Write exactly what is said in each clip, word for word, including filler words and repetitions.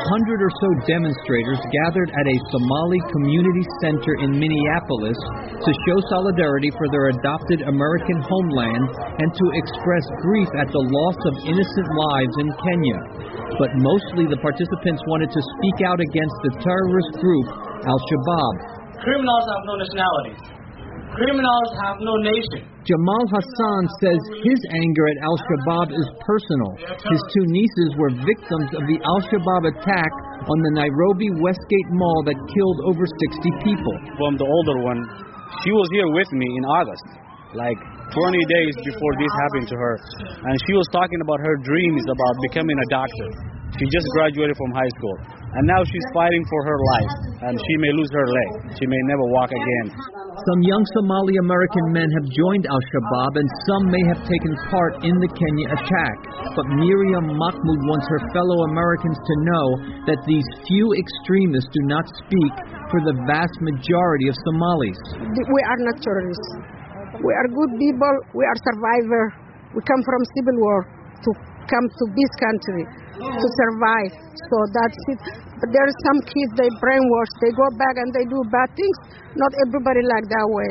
hundred or so demonstrators gathered at a Somali community center in Minneapolis to show solidarity for their adopted American homeland and to express grief at the loss of innocent lives in Kenya. But mostly the participants wanted to speak out against the terrorist group Al-Shabaab. Criminals have no nationalities. Criminals have no nation. Jamal Hassan says his anger at Al-Shabaab is personal. His two nieces were victims of the Al-Shabaab attack on the Nairobi Westgate Mall that killed over sixty people. From the older one, she was here with me in August, like twenty days before this happened to her. And she was talking about her dreams about becoming a doctor. She just graduated from high school. And now she's fighting for her life. And she may lose her leg. She may never walk again. Some young Somali American men have joined Al-Shabaab and some may have taken part in the Kenya attack. But Miriam Mahmoud wants her fellow Americans to know that these few extremists do not speak for the vast majority of Somalis. We are not terrorists. We are good people. We are survivors. We come from civil war to come to this country to survive. So that's it. But there are some kids, they brainwash, they go back and they do bad things. Not everybody like that way.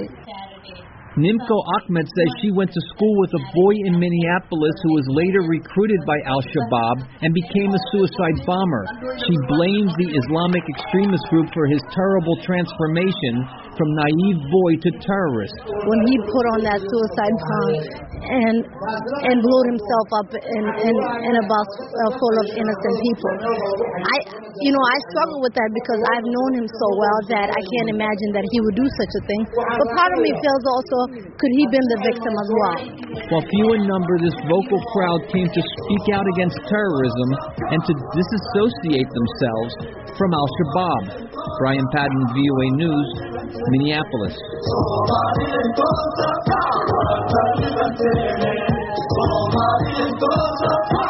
Nimko Ahmed says she went to school with a boy in Minneapolis who was later recruited by Al-Shabaab and became a suicide bomber. She blames the Islamic extremist group for his terrible transformation from naive boy to terrorist. When he put on that suicide bomb and and blew himself up in, in, in a bus uh, full of innocent people, I, you know, I struggle with that because I've known him so well that I can't imagine that he would do such a thing. But part of me feels also, could he been the victim as well? While few in number, this vocal crowd came to speak out against terrorism and to disassociate themselves from Al-Shabaab. Brian Padden, V O A News, Minneapolis. Somali